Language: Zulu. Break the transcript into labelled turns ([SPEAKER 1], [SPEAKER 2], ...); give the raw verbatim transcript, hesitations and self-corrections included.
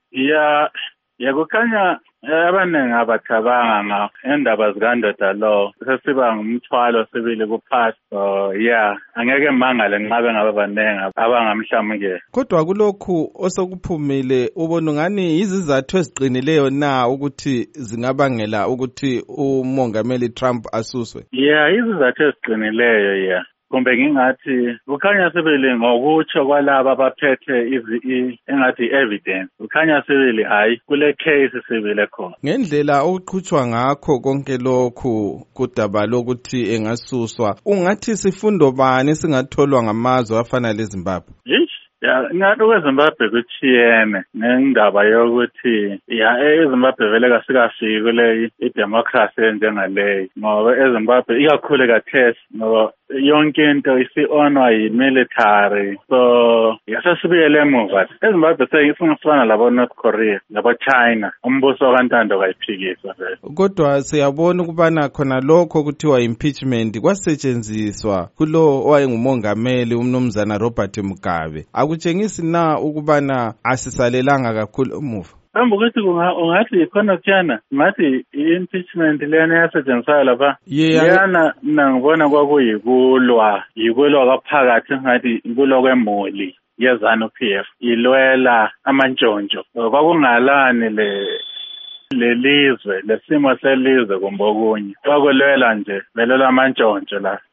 [SPEAKER 1] ya yakukhanya abaningi abacabanga ngendaba zikaNdoda lo sesiba ngumthwalo sibili kupastor ya angeke mangale nqabe ngaba banengi abangamhlamukela.
[SPEAKER 2] Kodwa kulokhu osokuphumile ubona ngani izizathu eziqinileyo na ukuthi zingabangela ukuthi uMongameli Trump asuswe?
[SPEAKER 1] Ya izizathu eziqinileyo ya kumbe ngingathi kukhanya sibili ngokutsho kwalaba abaphethe izi engathi evidence kukhanya sibili hayi kule case sibili khona
[SPEAKER 2] ngendlela okuqhutshwa ngakho konke lokhu kudaba lokuthi engasuswa ungathi sifundo bani singatholwa ngamazwe afana leZimbabwe?
[SPEAKER 1] Ya ngathi kweZimbabwe kuchiyene ngendaba yokuthi ya eZimbabwe vele kasikafiki kule idemocracy njengaleyi ngoba eZimbabwe ikakhulu kathesi ngoba yonke into isi-onwa yi-military so yasesibuyele emuva. eZimbabwe seyifuna labo North Korea labo China umbuso kaNtando kayiphikiswa vele.
[SPEAKER 2] Kodwa siyabona ukubana khona lokho kuthiwa impeachment kwasetshenziswa kulo owayengumongameli umnumzana Robert Mugabe. Akutshengisi na ukubana asisalelanga kakhulu emuva?
[SPEAKER 1] Kambe ukuthi ungathi khona kutyana ngathi i-impeachment lena yasetshenziswa lapha yana mina ngibona kwakuyikulwa yikulwa kwaphakathi ngathi ikulwa kwemoli yeZANU-P F ilwela amantshontsho kwakungalani le lelizwe lesimo selizwe kumbe okunye kwakulwela nje belwela amantshontsho la